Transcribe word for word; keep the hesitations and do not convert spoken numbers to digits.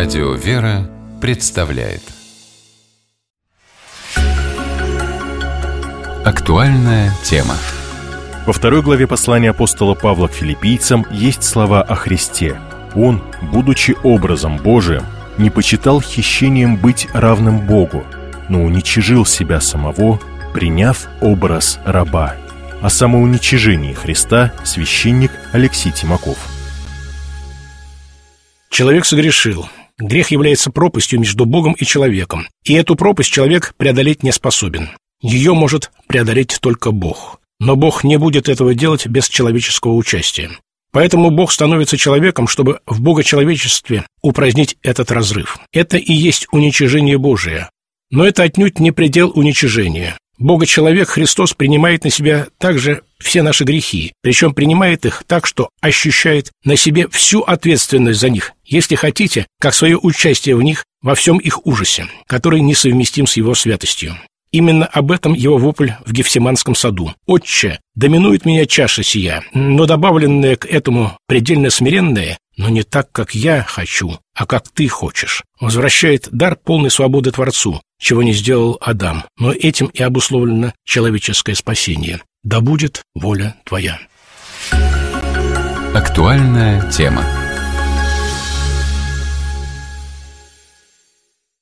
Радио «Вера» представляет актуальная тема. Во второй главе послания апостола Павла к филиппийцам есть слова о Христе. Он, будучи образом Божиим, не почитал хищением быть равным Богу, но уничижил себя самого, приняв образ раба. О самоуничижении Христа священник Алексей Тимаков. Человек согрешил. Грех является пропастью между Богом и человеком, и эту пропасть человек преодолеть не способен. Ее может преодолеть только Бог. Но Бог не будет этого делать без человеческого участия. Поэтому Бог становится человеком, чтобы в богочеловечестве упразднить этот разрыв. Это и есть уничижение Божие. Но это отнюдь не предел уничижения. Бога-человек Христос принимает на себя также все наши грехи, причем принимает их так, что ощущает на себе всю ответственность за них, если хотите, как свое участие в них во всем их ужасе, который несовместим с его святостью. Именно об этом его вопль в Гефсиманском саду. «Отче, доминует меня чаша сия, но добавленное к этому предельно смиренное, но не так, как я хочу, а как ты хочешь», возвращает дар полной свободы Творцу, чего не сделал Адам, но этим и обусловлено человеческое спасение. Да будет воля твоя. Актуальная тема.